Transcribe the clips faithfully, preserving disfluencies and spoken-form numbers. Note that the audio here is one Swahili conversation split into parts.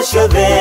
ciothe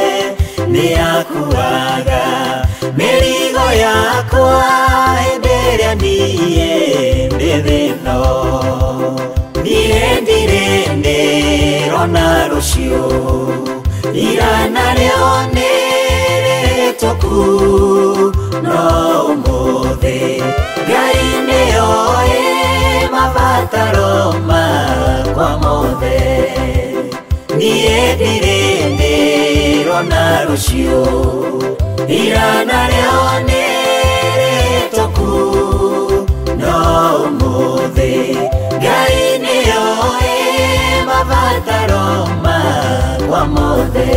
nĩakuaga mĩrigo yakwa hĩndĩ ĩrĩa niĩ ndĩ thĩno. Niĩ ndirĩ ndĩrona rũciũ, ira narĩo nĩ rĩhĩtũku, no ũmũthĩ Ngai nĩoĩ mabataro makwa mothe. Niĩ ndirĩ ndĩrona rũciũ, ira narĩo nĩ rĩhĩtũku, no ũmũthĩ Ngai nĩoĩ mabataro makwa mothe.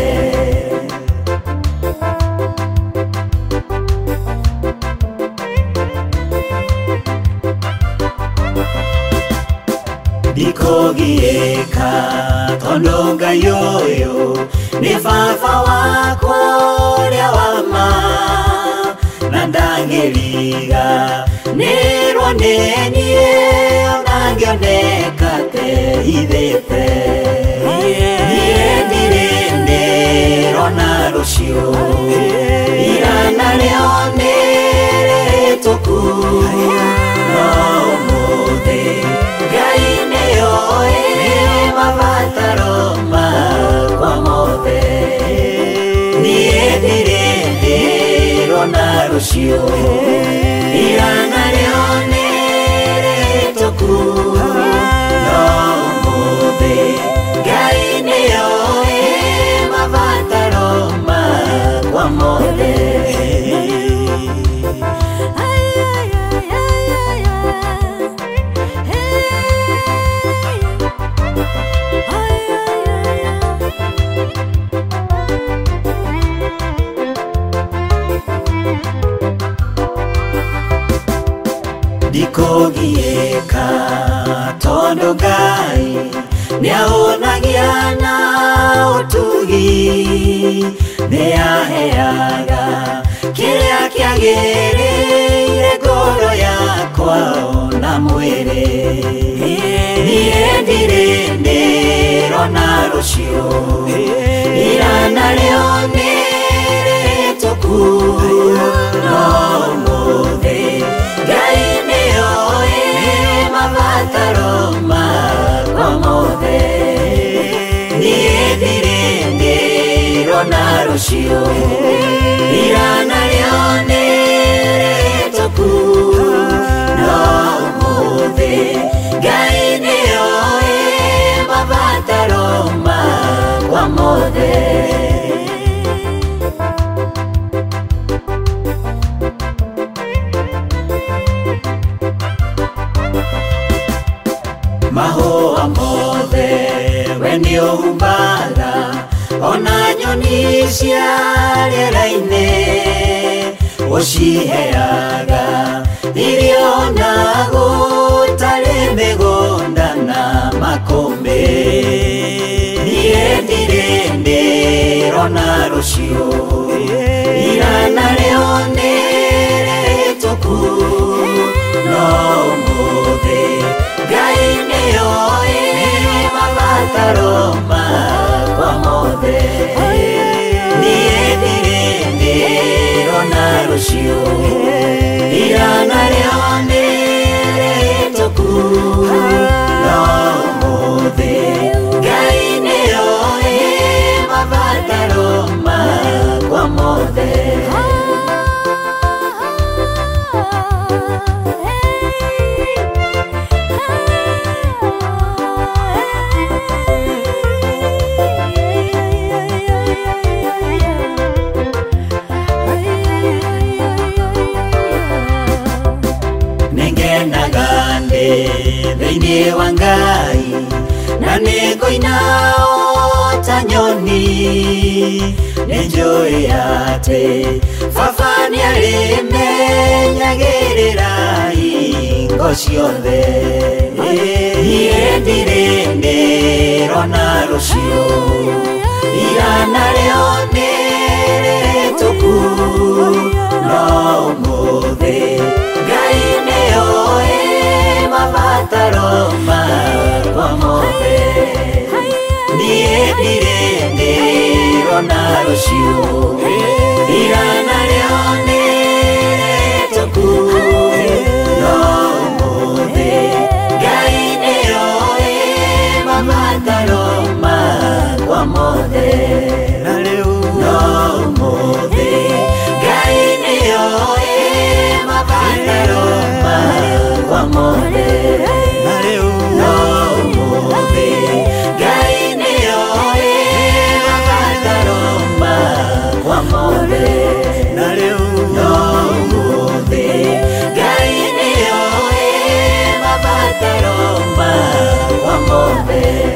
Ndikũgiĩka tondũ Ngai ũyũ nĩ baba wakwa ũrĩa wa ma, na ndangĩriga nĩrwo nĩ niĩ ona ngĩoneka tehithĩte. Niĩ ndirĩ ndĩrona rũciũ, ira narĩo nĩ rĩhĩtũku, no ũmũthĩ Ngai nĩoĩ mabataro makwa mothe. Niĩ ndirĩ ndĩrona rũciũ, ira narĩo nĩ rĩhĩtũku, no ũmũthĩ Ngai nĩoĩ mabataro makwa mothe. Ndikũgiĩka tondũ Ngai nĩaũnagia na ũtugi, nĩaheaga kĩrĩa kĩagĩrĩire ngoro yakwa ona mwĩrĩ. Niĩ ndirĩ ndĩrona rũciũ, ira narĩo nĩ rĩhĩtũku, no ũmũthĩ Ngai nĩoĩ mabataro makwa mothe. Niĩ ndirĩ ndĩrona rũciũ, ira narĩo nĩ rĩhĩtũku, no ũmũthĩ Ngai nĩoĩ mabataro makwa mothe. Mahũa mothe we nĩũhumbaga, ona nyoni cia rĩera-inĩ ũciheaga irio na gũtarĩ mĩgũnda na makũmbĩ. Niĩ ndirĩ ndĩrona rũciũ, ira narĩo nĩ rĩhĩtũku, no ũmũthĩ Ngai nĩoĩ mabataro makwa mothe. Niĩ ndirĩ ndĩrona rũciũ, ira narĩo nĩ rĩhĩtũku, no ũmũthĩ Ngai nĩoĩ mabataro makwa mothe. Nĩngenaga ndĩ thĩinĩ wa Ngai, na nĩngũina o ta nyoni. Nĩnjũĩ atĩ baba nĩarĩmenyagĩrĩra hingo ciothe. Niĩ ndirĩ ndĩrona rũciũ, ira narĩo nĩ rĩhĩtũku, no ũmũthĩ Ngai nĩoĩ mabataro makwa mothe. Niĩ ndirĩ ndĩrona rona rũciũ ira narĩo nĩrĩhĩtũku no ũmũthĩ Ngai nĩoĩ mabataro makwa mothe no ũmũthĩ Ngai nĩoĩ mabataro makwa mothe no ũmũthĩ Ngai nĩoĩ mabataro makwa mothe no ũmũthĩ Ngai nĩoĩ mabataro makwa mothe